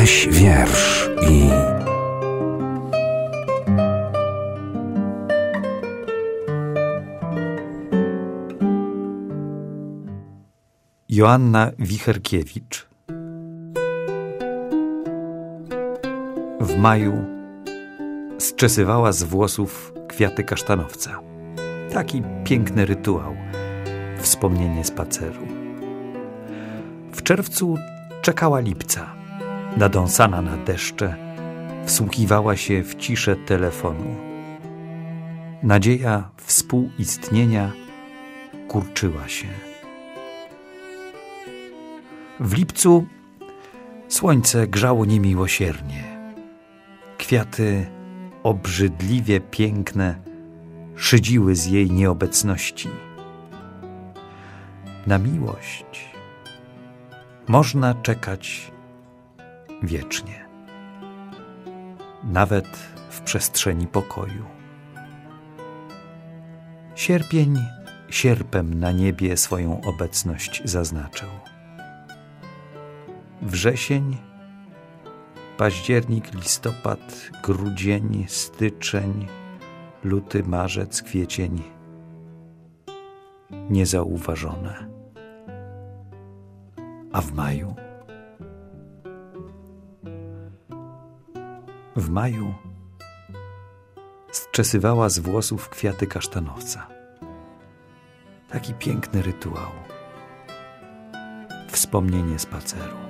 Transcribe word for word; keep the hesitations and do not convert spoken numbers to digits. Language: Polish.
Jaś wiersz i... Joanna Wicherkiewicz. W maju zczesywała z włosów kwiaty kasztanowca. Taki piękny rytuał, wspomnienie spaceru. W czerwcu czekała lipca. Nadąsana na deszcze, wsłuchiwała się w ciszę telefonu. Nadzieja współistnienia kurczyła się. W lipcu słońce grzało niemiłosiernie. Kwiaty obrzydliwie piękne szydziły z jej nieobecności. Na miłość można czekać wiecznie, nawet w przestrzeni pokoju. Sierpień sierpem na niebie swoją obecność zaznaczył. Wrzesień, październik, listopad, grudzień, styczeń, luty, marzec, kwiecień niezauważone. A w maju? W maju zczesywała z włosów kwiaty kasztanowca. Taki piękny rytuał, wspomnienie spaceru.